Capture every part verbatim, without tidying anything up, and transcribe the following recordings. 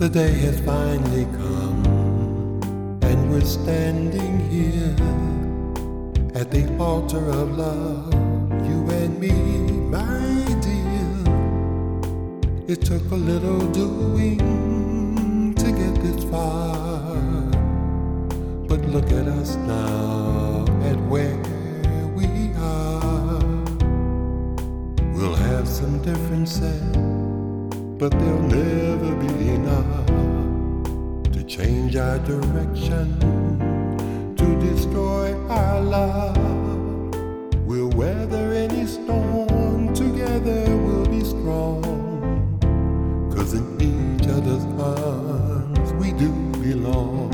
The day has finally come, and we're standing here at the altar of love, you and me, my dear. It took a little doing to get this far, but look at us now, at where we are. We'll have some differences, but they'll never be enough to change our direction, to destroy our love. We'll weather any storm, together we'll be strong, 'cause in each other's arms we do belong.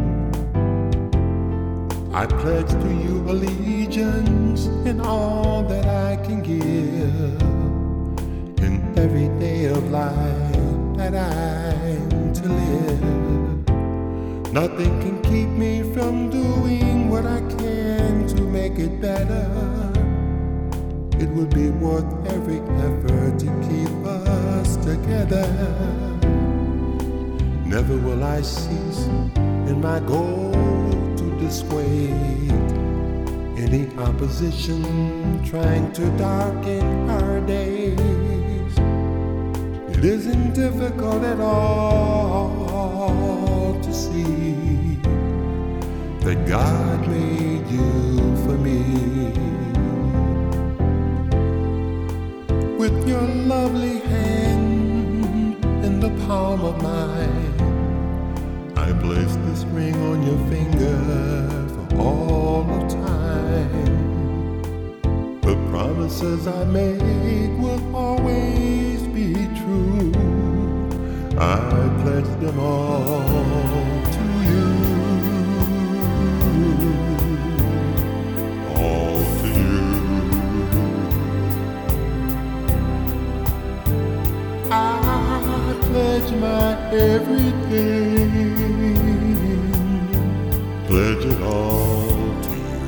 I pledge to you allegiance in all that I can give, in every day of life that I'm to live. Nothing can keep me from doing what I can to make it better. It would be worth every effort to keep us together. Never will I cease in my goal to dissuade any opposition trying to darken our days. It isn't difficult at all to see that God made you for me. With your lovely hand in the palm of mine, I place this ring on your finger for all of time. The promises I make will always be true. I pledge them all to you. All to you. I pledge my everything, pledge it all to you.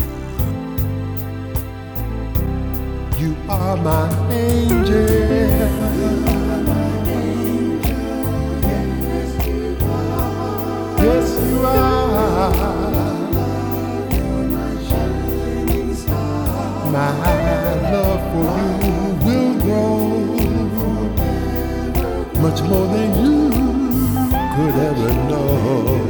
You are my angel. You are my angel. Yes, you are. Yes, you are. You're my shining star. My love for you will grow much more than you could ever know.